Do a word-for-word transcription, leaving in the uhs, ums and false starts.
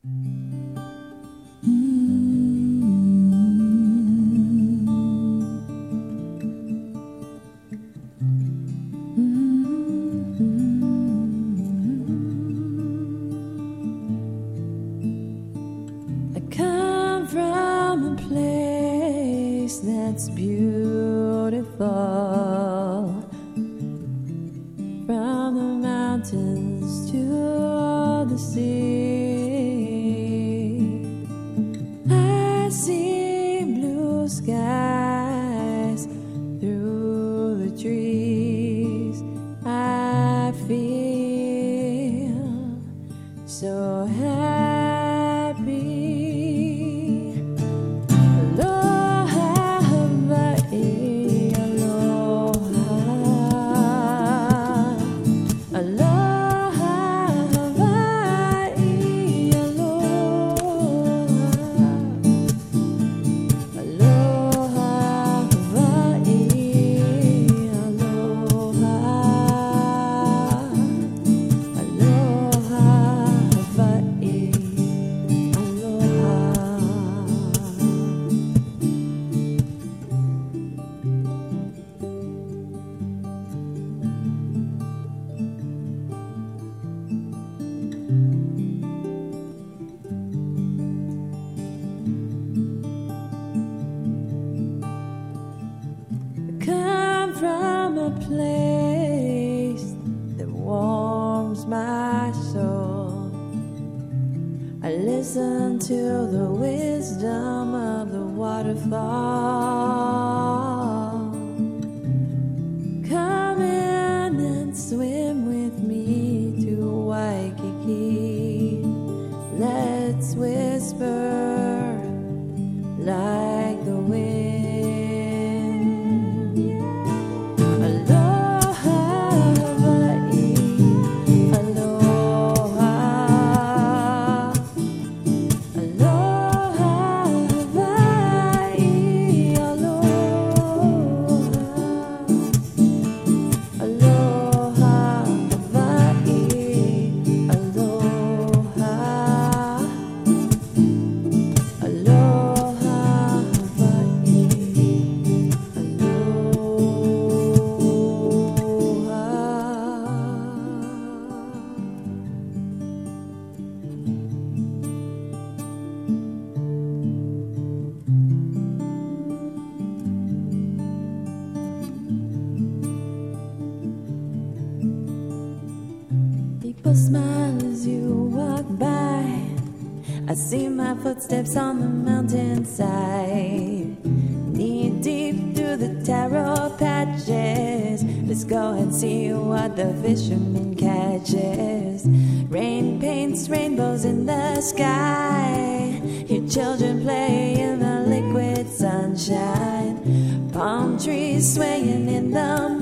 That's beautiful, from the mountains to the sea. I see blue skies through the trees. I feel so happy. From a place that warms my soul, I listen to the wisdom of the waterfall. Come in and swim with me to Waikiki. Let's whisper like the wind. People smile as you walk by. I see my footsteps on the mountainside, knee deep through the taro patches. Let's go and see what the fisherman catches. Rain paints rainbows in the sky. Hear children play in the liquid sunshine. Palm trees swaying in the